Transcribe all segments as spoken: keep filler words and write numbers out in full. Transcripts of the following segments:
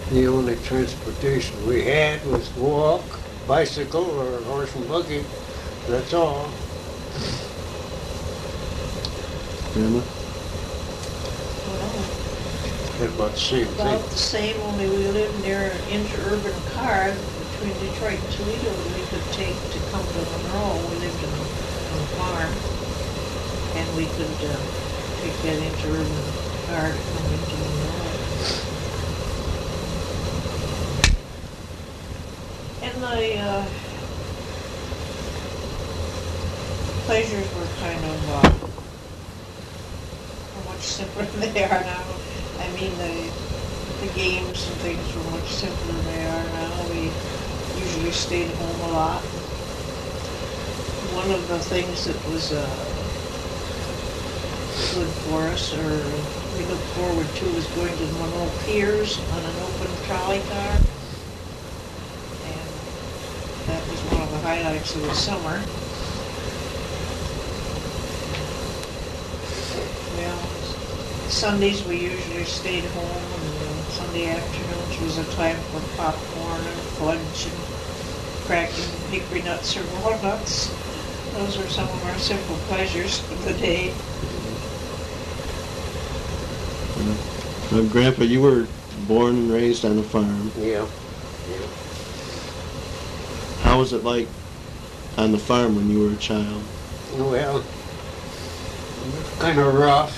The only transportation we had was walk, bicycle, or horse and buggy. That's all. Grandma? Well, Had about the same about thing. the same, only we lived near an interurban car between Detroit and Toledo that we could take to come to Monroe. We lived in a, on a farm, and we could uh, take that interurban car to come into Monroe. And the uh, pleasures were kind of uh, much simpler than they are now. I mean, the the games and things were much simpler than they are now. We usually stayed home a lot. One of the things that was uh, good for us, or we looked forward to, was going to the Monroe Piers on an open trolley car. And that was one of the highlights of the summer. Well, Sundays we usually stayed home, and uh, Sunday afternoons was a time for popcorn and fudge and cracking hickory nuts or walnuts. Those are some of our simple pleasures of the day. Uh, Grandpa, you were born and raised on a farm. Yeah. Yeah. How was it like on the farm when you were a child? Well, kind of rough.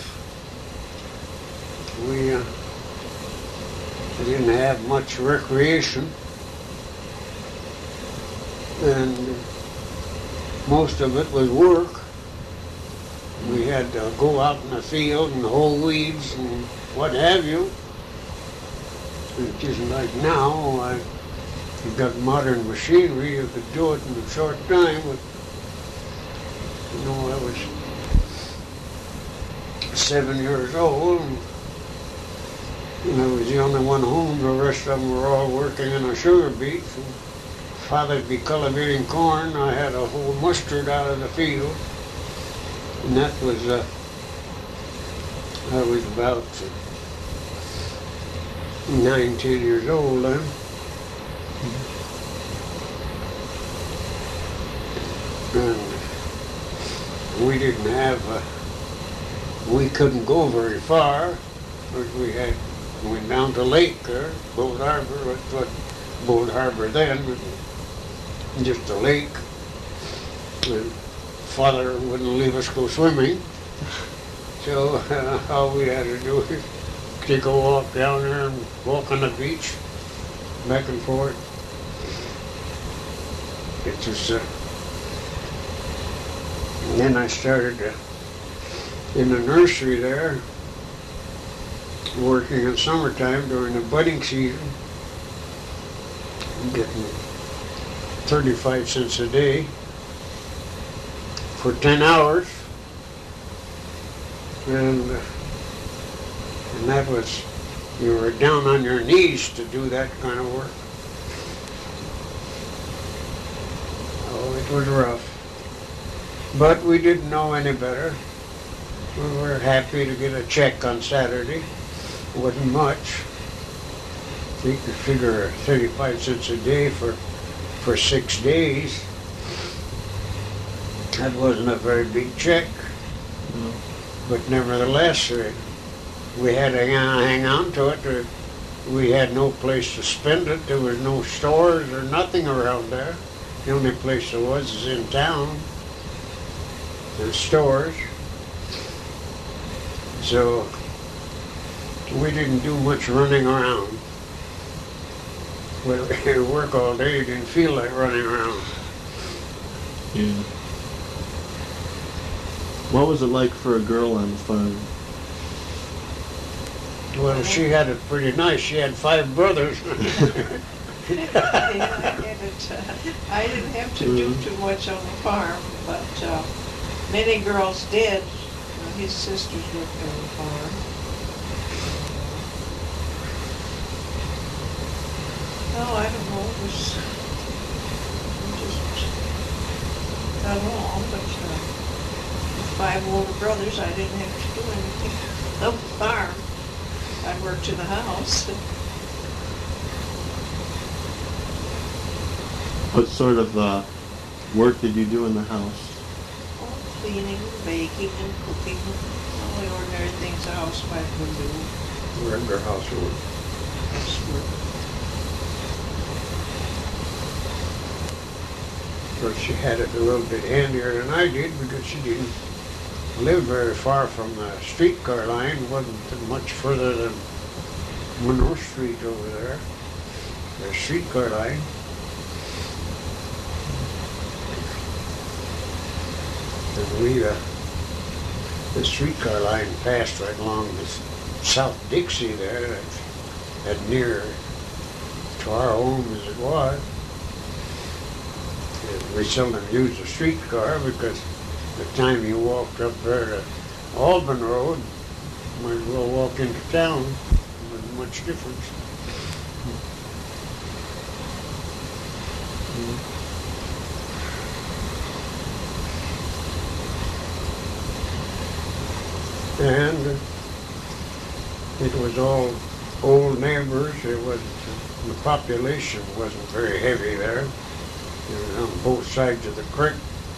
We uh, didn't have much recreation, and most of it was work. We had to go out in the field and hoe weeds and what have you. It isn't like now. I, you've got modern machinery, you could do it in a short time. But, you know, I was seven years old, and, and I was the only one home. The rest of them were all working in a sugar beet. And Father'd be cultivating corn. I had a whole mustard out of the field. And that was, uh, I was about nine, ten years old then. And we didn't have, uh, we couldn't go very far, because we had, went down to Lake there, Boat Harbor, that's what Boat Harbor then, just a lake. And Father wouldn't leave us go swimming, so uh, all we had to do was take a walk down there and walk on the beach, back and forth. It was, uh, and then I started uh, in the nursery there, working in summertime during the budding season, getting thirty-five cents a day for ten hours, and uh, and that was, you were down on your knees to do that kind of work. Oh, it was rough, but we didn't know any better. We were happy to get a check on Saturday. It wasn't much. So you could figure thirty-five cents a day for for six days. That wasn't a very big check, No. but nevertheless, uh, we had to hang on to it. Uh, we had no place to spend it. There was no stores or nothing around there. The only place there was is in town. There's stores. So we didn't do much running around. When we had to work all day, you didn't feel like running around. Yeah. What was it like for a girl on the farm? Well, she had it pretty nice. She had five brothers. Yeah, I didn't, uh, I didn't have to do too much on the farm, but uh, many girls did. Uh, his sisters worked on the farm. Oh, I don't know, it was, we just got along, but uh, with five older brothers, I didn't have to do anything on the farm. I worked in the house. What sort of uh, work did you do in the house? Oh, cleaning, baking, and cooking. All the ordinary things a housewife would do. Regular housework. Housework. But she had it a little bit handier than I did because she didn't live very far from the streetcar line. It wasn't much further than Monroe Street over there, the streetcar line. And we, uh, the streetcar line passed right along this South Dixie there, that, that near to our home as it was. And we seldom used the streetcar because the time you walked up there to Albin Road, you might as well walk into town. There wasn't much difference. And it was all old neighbors. It wasn't, the population wasn't very heavy there. It was on both sides of the creek.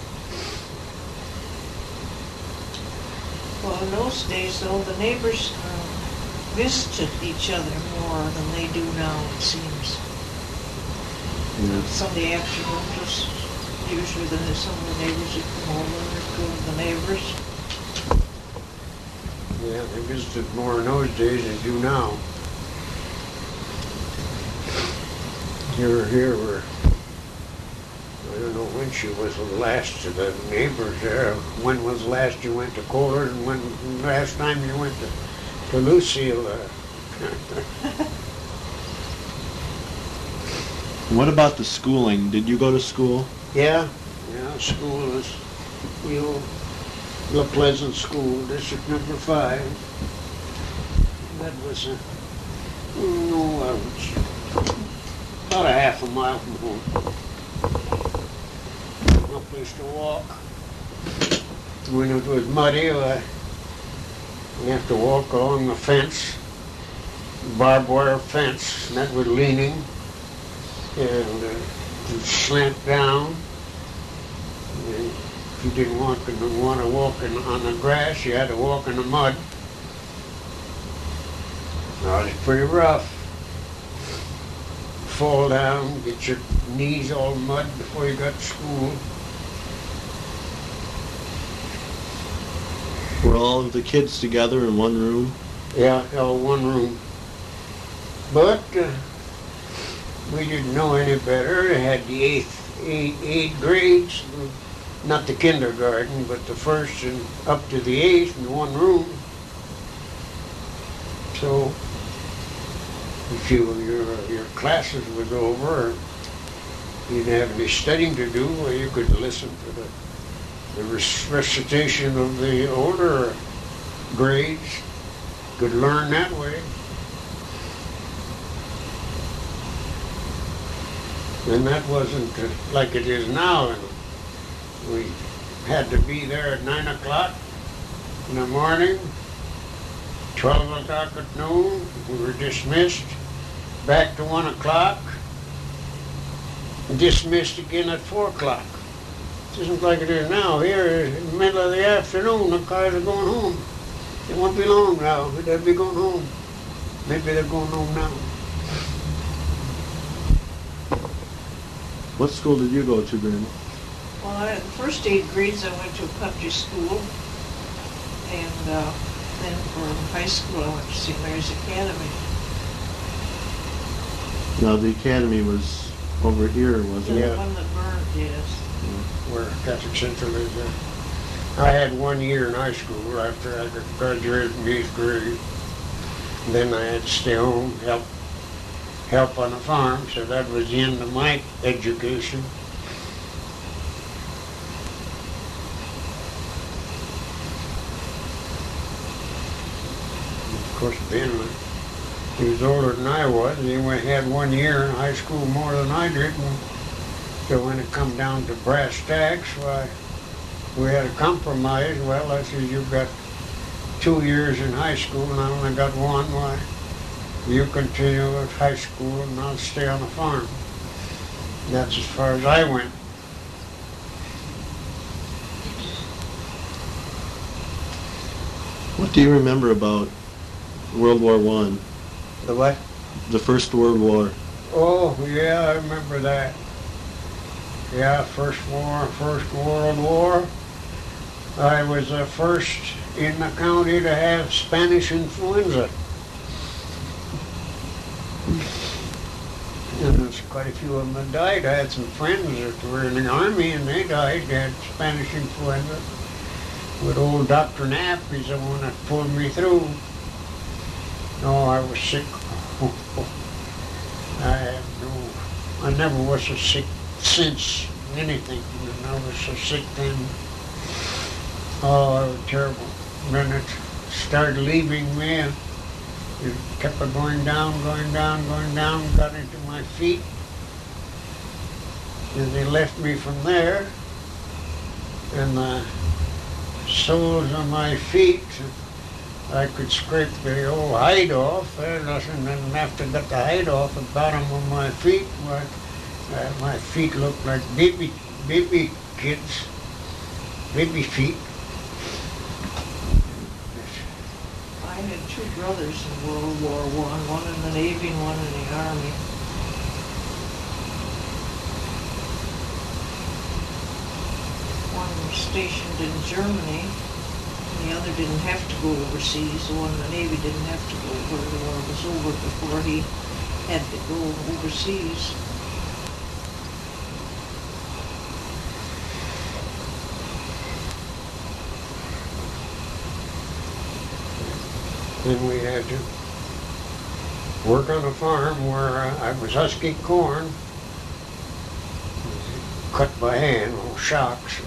Well, in those days, though, the neighbors um, visited each other more than they do now, it seems. Yeah. Sunday afternoon, just usually the, some of the neighbors would come over and go to the neighbors. Yeah, they visited more in those days than they do now. Here, here were, I don't know when she was the last of the neighbors there. When was the last you went to Kohler, and when the last time you went to, to Lucille? Uh, What about the schooling? Did you go to school? yeah, yeah, school was, you know, La Pleasant School, District Number Five. That was a, no, uh, about a half a mile from home. No place to walk. When it was muddy, uh, you have to walk along the fence, barbed wire fence, and that was leaning, and uh, you'd slant down. And if you didn't want to, want to walk in, on the grass, you had to walk in the mud. Now, it was pretty rough. Fall down, get your knees all mud before you got to school. Were all of the kids together in one room? Yeah, all one room. But uh, we didn't know any better. They had the eighth, eight, eight grades, not the kindergarten, but the first and up to the eighth in one room. So if you, your, your classes was over, you didn't have any studying to do, well, you could listen to the, the recitation of the older grades. Could learn that way. And that wasn't uh, like it is now. And we had to be there at nine o'clock in the morning, twelve o'clock at noon, we were dismissed, back to one o'clock, dismissed again at four o'clock. It isn't like it is now. Here, in the middle of the afternoon, the cars are going home. It won't be long now, they'll be going home. Maybe they're going home now. What school did you go to, Grandma? Well, I, the first eight grades I went to a country school, and uh, then for high school I went to Saint Mary's Academy. Now, the academy was over here, wasn't The it? Yeah. one that burned, yes. Where Catholic Central is there. I had one year in high school after I graduated from eighth grade. Then I had to stay home, help help on the farm, so that was the end of my education. Of course, Ben, he was older than I was. He went- had one year in high school more than I did. And so when it come down to brass tacks, why, we had a compromise. Well, I said, you've got two years in high school and I only got one. Why, you continue with high school and I'll stay on the farm. That's as far as I went. What do you remember about World War One, The what? the First World War? Oh, yeah, I remember that. Yeah, First War, First World War. I was the first in the county to have Spanish influenza. And there's quite a few of them that died. I had some friends that were in the army and they died. They had Spanish influenza. With old Doctor Knapp, he's the one that pulled me through. No, I was sick. I have no, I never was so sick since anything. And I was so sick then. Oh, it was terrible. Then it started leaving me and it kept on going down, going down, going down, got into my feet. And they left me from there. And the soles of my feet, I could scrape the old hide off, and then after I got the hide off the bottom of my feet, my, uh, my feet looked like baby, baby kids, baby feet. I had two brothers in World War One, one in the Navy and one in the Army. One was stationed in Germany, and the other didn't have to go overseas. The one in the Navy didn't have to go where the war was over before he had to go overseas. Then we had to work on a farm where uh, I was husking corn, cut by hand, little shocks.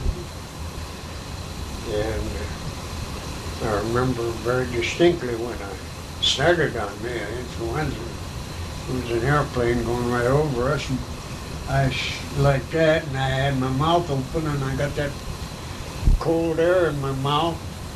And uh, I remember very distinctly when I started on me, influenza. There was an airplane going right over us, and I was like that, and I had my mouth open, and I got that cold air in my mouth.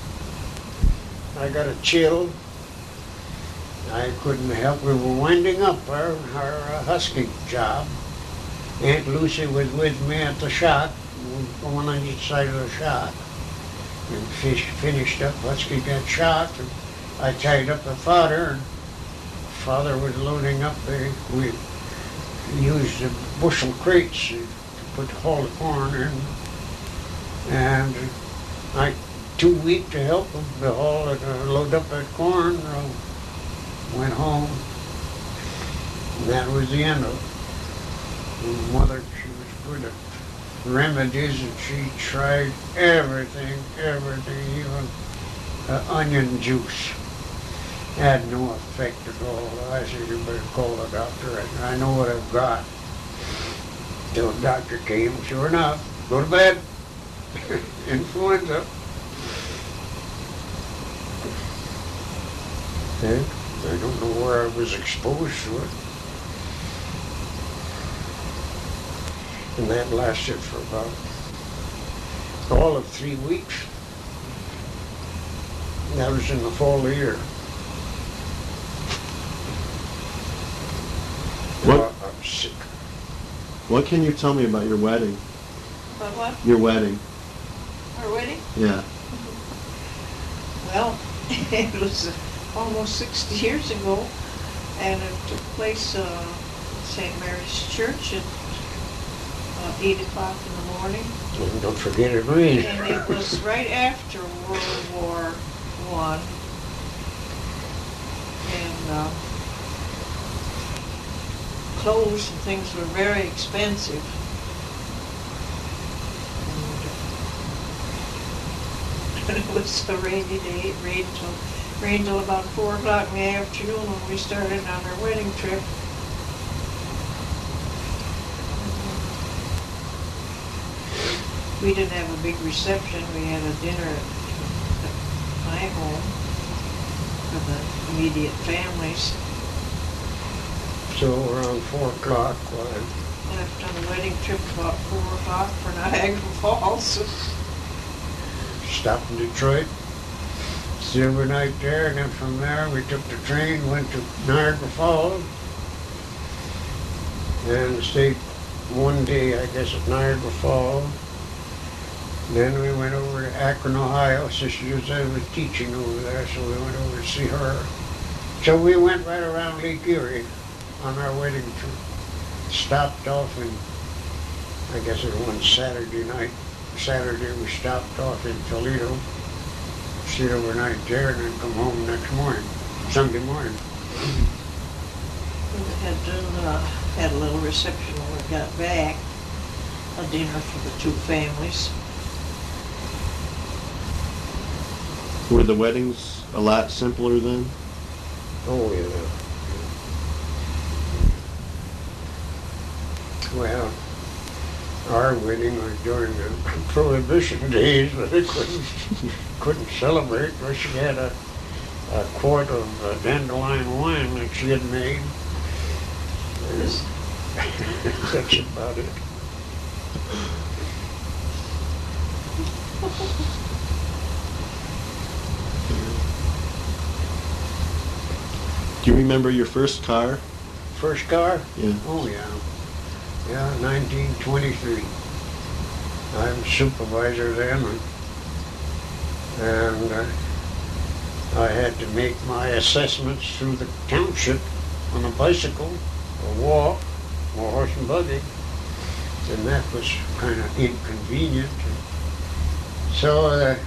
I got a chill. I couldn't help. We were winding up our, our uh, husking job. Aunt Lucy was with me at the shock, one on each side of the shock. And fish finished up husking that shock, and I tied up the fodder, and Father was loading up the, we used the bushel crates to put all the corn in. And I, too weak to help him to haul it, uh, load up that corn, uh, went home. And that was the end of it. And Mother, she was good at remedies, and she tried everything, everything, even uh, onion juice. Had no effect at all. I said, you better call the doctor. I know what I've got. Till the doctor came, sure enough, go to bed. Influenza. And I don't know where I was exposed to it. And that lasted for about all of three weeks. And that was in the fall of the year. What? Uh, I was sick. What can you tell me about your wedding? But what? Your wedding? Our wedding? Yeah. Well, it was uh, almost sixty years ago, and it took place uh, at Saint Mary's Church at uh, eight o'clock in the morning. And don't forget it rained. And it was right after World War One, and uh, clothes and things were very expensive. And it was a rainy day. It rained till rained till about four o'clock in the afternoon when we started on our wedding trip. We didn't have a big reception. We had a dinner at, at my home for the immediate families. So around four o'clock, well, I Left on the wedding trip about four o'clock for Niagara Falls. stopped in Detroit, stayed overnight there, and then from there we took the train, went to Niagara Falls, and stayed one day, I guess, at Niagara Falls. Then we went over to Akron, Ohio. Sister Josiah was teaching over there, so we went over to see her. So we went right around Lake Erie on our wedding trip. Stopped off in, I guess it was one Saturday night. Saturday we stopped off in Toledo, stayed overnight there, and then come home next morning, Sunday morning. We had, uh, had a little reception when we got back, a dinner for the two families. Were the weddings a lot simpler then? Oh, yeah. Well, our wedding was during the Prohibition days, but they couldn't, couldn't celebrate unless she had a, a quart of uh, dandelion wine that she had made. And that's about it. Do you remember your first car? First car? Yeah. Oh, yeah. Yeah, nineteen twenty-three. I'm supervisor then, and, and uh, I had to make my assessments through the township on a bicycle, or walk, or horse and buggy, and that was kind of inconvenient. So uh,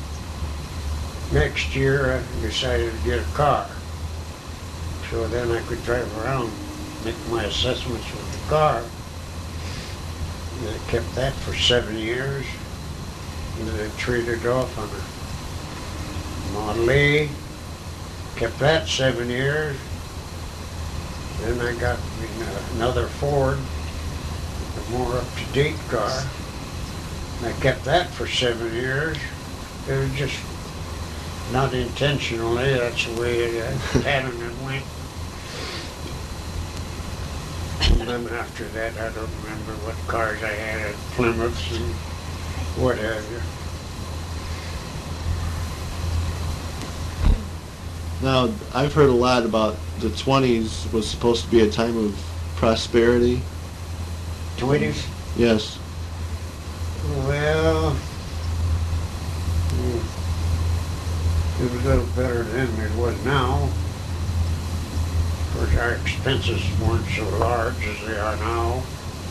next year I decided to get a car, so then I could drive around, make my assessments with the car. And I kept that for seven years, and then I traded off on a Model A, kept that seven years. Then I got another Ford, a more up-to-date car, and I kept that for seven years. It was just not intentionally, that's the way the pattern it went. And then after that, I don't remember what cars I had at Plymouth and what have you. Now, I've heard a lot about the twenties was supposed to be a time of prosperity. Twenties? Yes. Well, hmm, it was a little better then than it was now. Of course, our expenses weren't so large as they are now.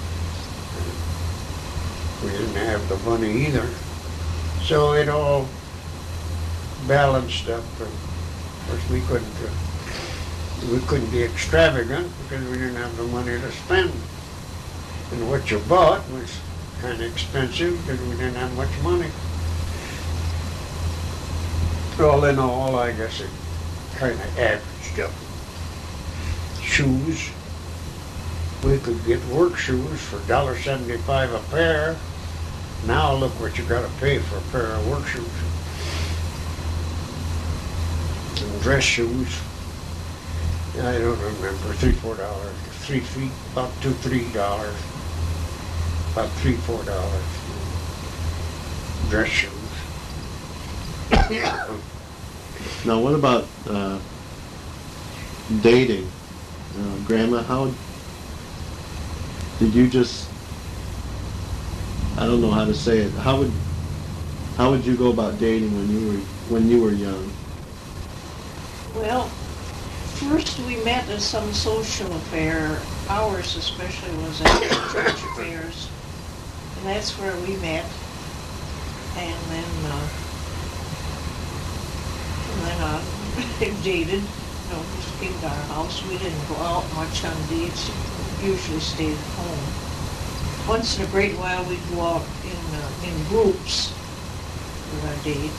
We didn't have the money either. So it all balanced up. Of course, we couldn't, uh, we couldn't be extravagant because we didn't have the money to spend. And what you bought was kind of expensive because we didn't have much money. All in all, I guess it kind of averaged up. Shoes, we could get work shoes for one dollar seventy-five a pair. Now look what you got to pay for a pair of work shoes. And dress shoes, I don't remember, three, four dollars, three feet, about two, three dollars, about three, four dollars. Dress shoes. Now, what about uh, dating? Uh, Grandma, how did you just, I don't know how to say it, how would how would you go about dating when you were when you were young? Well, first we met at some social affair. Ours especially was at church affairs. And that's where we met. And then, uh, from then on, dated. You know, just came to our house. We didn't go out much on dates. We usually stayed at home. Once in a great while, we'd go out in uh, in groups for our date.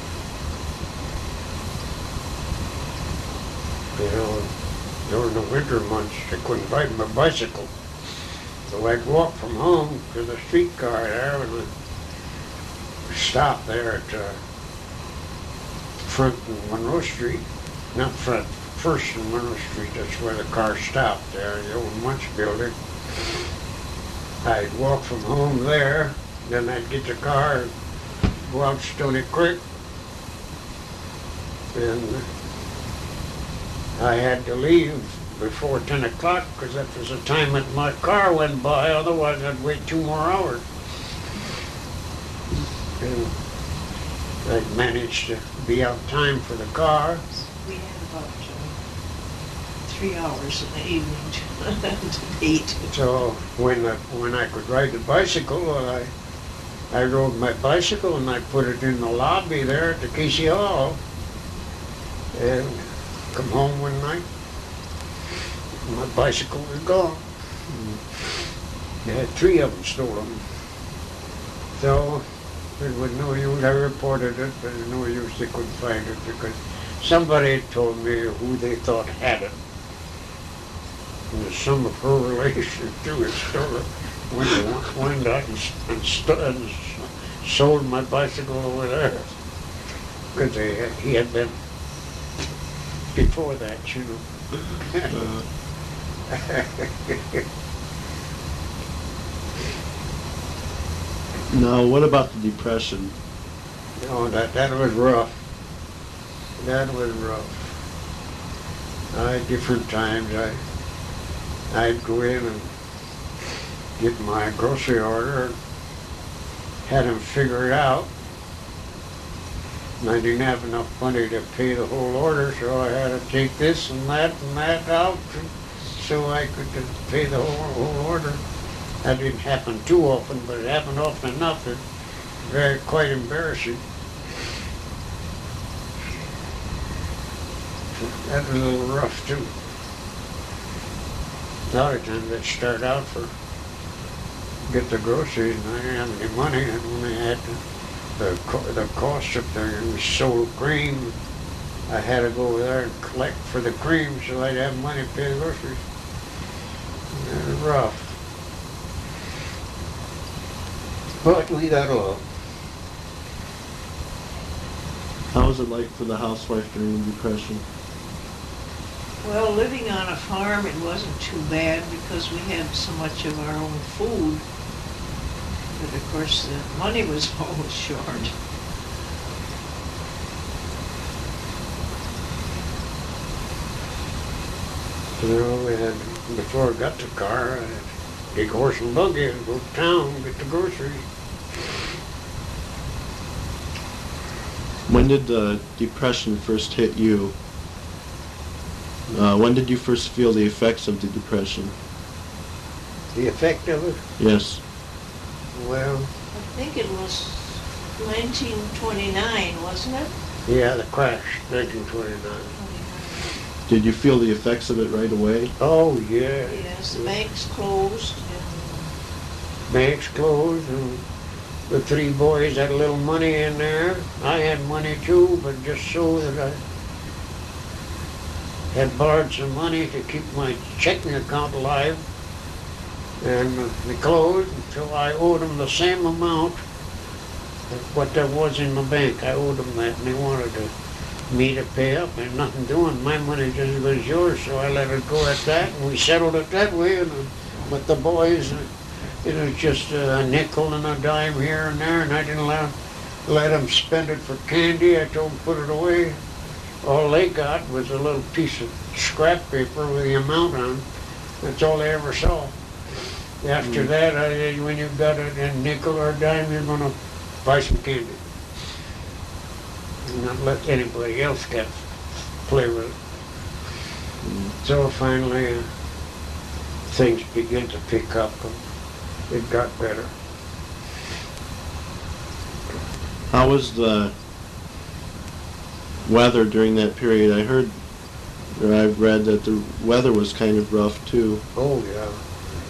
You know, during the winter months, I couldn't ride my bicycle. So I'd walk from home to the streetcar there, and we'd stop there at uh, Front and Monroe Street. Not Front, First and Monroe Street, that's where the car stopped there, the old Munch building. I'd walk from home there, then I'd get the car and go out Stony Creek. And I had to leave before ten o'clock, because that was the time that my car went by, otherwise I'd wait two more hours. And I'd managed to be out time for the car. We had about uh, three hours in the evening to, to eat. So when I, when I could ride the bicycle, well, I I rode my bicycle and I put it in the lobby there at the Casey Hall, and come home one night, my bicycle was gone. They had three of them stolen. So it was no use. I reported it, but it was no use. They couldn't find it because somebody had told me who they thought had it. And there's some of her relations to it. So went to went out and, and, st- and sold my bicycle over there because he had been before that, you know. Uh, now, what about the Depression? No, that that was rough. That was rough. I different times I I'd go in and get my grocery order and had them figure it out. And I didn't have enough money to pay the whole order, so I had to take this and that and that out so I could pay the whole, whole order. That didn't happen too often, but it happened often enough that it's very quite embarrassing. That was a little rough too. A lot of times I'd start out for get the groceries and I didn't have any money, and when I had the, the, co- the cost of the we sold cream, I had to go there and collect for the cream so I'd have money to pay the groceries. It was rough. But we got along. How was it like for the housewife during the Depression? Well, living on a farm, it wasn't too bad because we had so much of our own food. But of course, the money was always short. You know, we had, before I got the car, I had to take horse and buggy and go to town and get the groceries. When did the Depression first hit you? Uh, when did you first feel the effects of the Depression? The effect of it? Yes. Well, I think it was nineteen twenty-nine, wasn't it? yeah, the crash, nineteen twenty-nine. Did you feel the effects of it right away? Oh, yeah. Yes, the banks closed. And Banks closed, and the three boys had a little money in there. I had money too, but just so that I had borrowed some money to keep my checking account alive. And they closed until I owed them the same amount of what there was in the bank. I owed them that, and they wanted to, me to pay up. There's nothing doing. My money just as good as yours, so I let it go at that, and we settled it that way. And, uh, but the boys, uh, it was just a nickel and a dime here and there, and I didn't let, let them spend it for candy. I told them to put it away. All they got was a little piece of scrap paper with the amount on. That's all they ever saw. After that, I said, when you've got it in nickel or a dime, you're going to buy some candy. And not let anybody else get play with it. Mm. So finally, uh, things began to pick up, and it got better. How was the weather during that period? I heard, or I've read that the weather was kind of rough too. Oh, yeah. Yeah.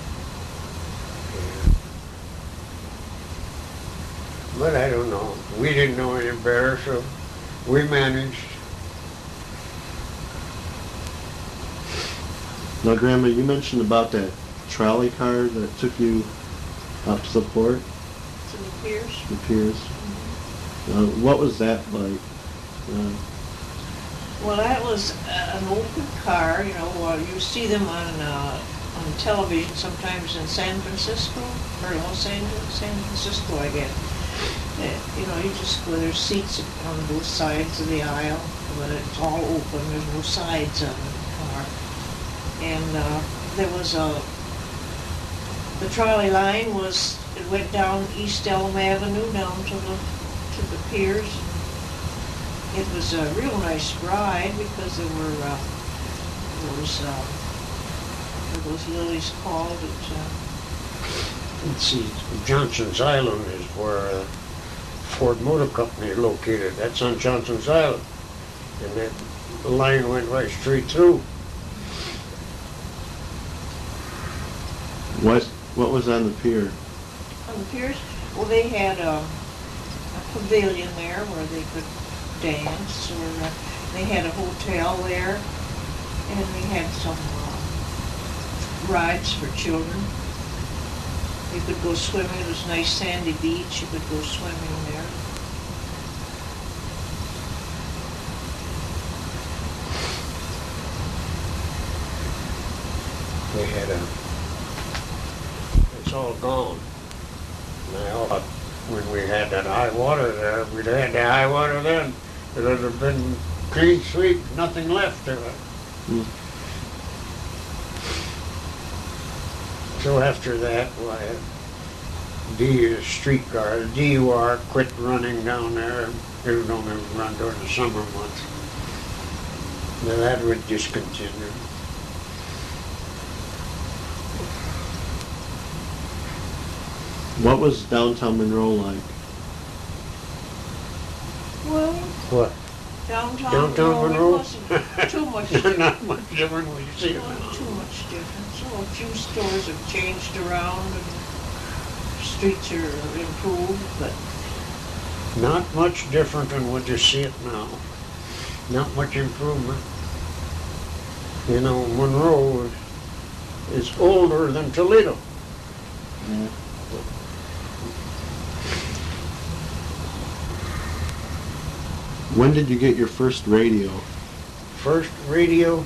But I don't know. We didn't know any better, so we managed. Now, Grandma, you mentioned about that trolley car that took you out to the port, to the piers. the piers. Uh, what was that like? Uh, Well, that was uh, an open car, you know, uh, you see them on uh, on television sometimes in San Francisco, or Los Angeles, San Francisco, I guess. Uh, you know, you just go, there's seats on both sides of the aisle, but it's all open, there's no sides on the car. And uh, there was a, the trolley line was, it went down East Elm Avenue down to the, to the piers. It was a real nice ride because there were uh, those, uh, what were those lilies called? It, uh, Let's see, Johnson's Island is where uh, Ford Motor Company is located. That's on Johnson's Island. And that line went right straight through. What what was on the pier? on the piers, well, they had a, a pavilion there where they could dance, or uh, they had a hotel there, and they had some uh, rides for children. You could go swimming. It was a nice sandy beach. You could go swimming there. They had a, it's all gone. Now, when we had that high water there, we'd had the high water then, it would have been clean sweep, nothing left of it. Mm. So after that, why, D, streetcar, D U R quit running down there. It would only run during the summer months. Now that would discontinue. What was downtown Monroe like? Well, What? downtown, Downtown no, Monroe? it wasn't too much different. Not much different when you see it Not now. too much different. So a few stores have changed around and streets are improved, but Not much different than what you see it now. Not much improvement. You know, Monroe is older than Toledo. Yeah. When did you get your first radio? First radio,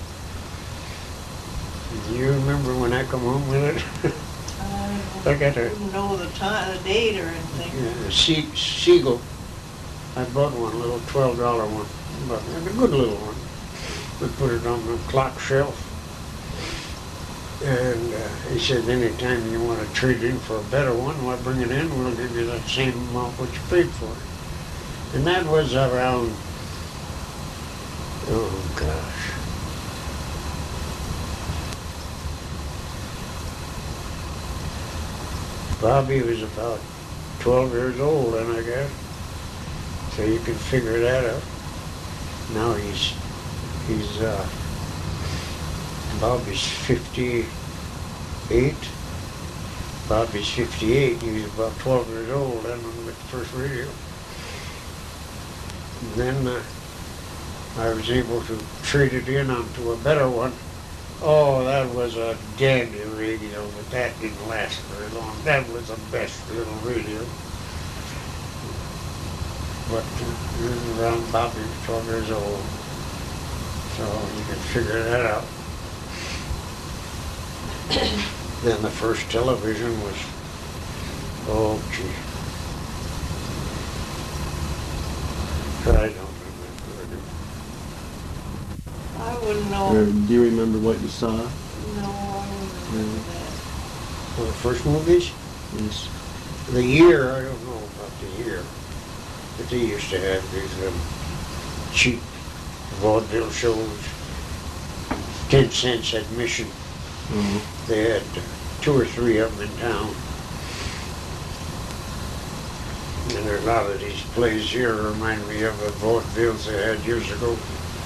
do you remember when I come home with it? I I got a, didn't know the time, the date or anything. yeah, a Se- Siegel. I bought one, a little twelve dollar one, but a good little one. We put it on the clock shelf. And uh, he said, anytime you want to trade in for a better one, why bring it in, we'll give you that same amount what you paid for it. And that was around, oh gosh. Bobby was about twelve years old then, I guess. So you can figure that out. Now he's, he's, uh, Bobby's fifty-eight. Bobby's fifty-eight. He was about twelve years old then when we got the first radio. And then uh, I was able to trade it in onto a better one. Oh, that was a dandy radio, but that didn't last very long. That was the best little radio. But uh, around Bobby was twelve years old. So you can figure that out. Then the first television was, oh gee, I don't remember. I wouldn't Or know. do you remember what you saw? No, I wouldn't remember that. Well, the first movies? Yes. The year, I don't know about the year, but they used to have these um, cheap vaudeville shows, ten cents admission. Oh. They had two or three of them in town. And there are a lot of these plays here remind me of the vaudevilles they had years ago.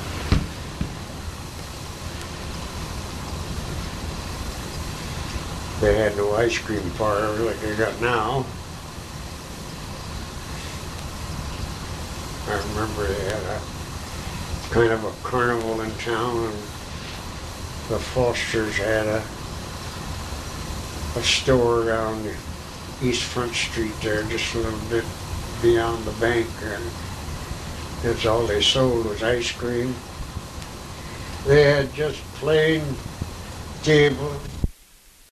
They had no ice cream parlor like they got now. I remember they had a kind of a carnival in town, and the Fosters had a a store down the East Front Street there, just a little bit beyond the bank, and that's all they sold was ice cream. They had just plain table,